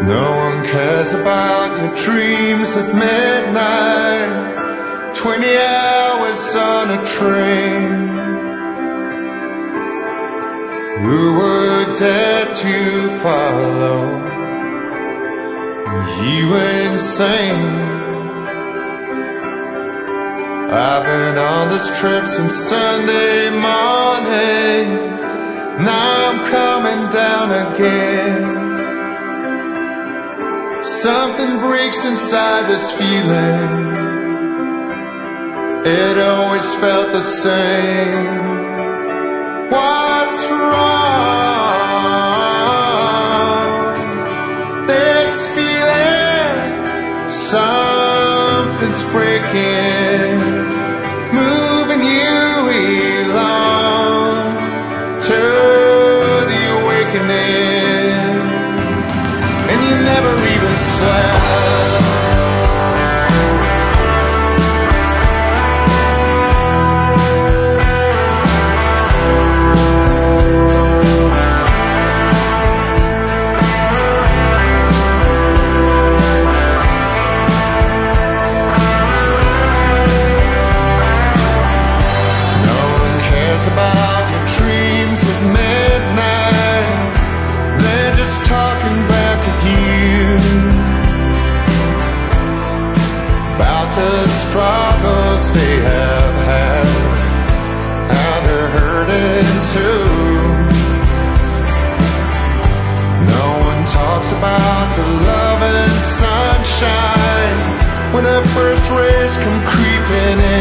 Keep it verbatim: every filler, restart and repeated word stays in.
No one cares about your dreams at midnight, twenty hours on a train. Who would dare to follow you insane? I've been on this trip since Sunday morning. Now I'm coming down again. Something breaks inside this feeling. It always felt the same. What's wrong? This feeling, something's breaking, moving you along to the awakening, and you never even slept. About your dreams at midnight, they're just talking back at you about the struggles they have had, how they're hurting too. No one talks about the love and sunshine when the first rays come creeping in.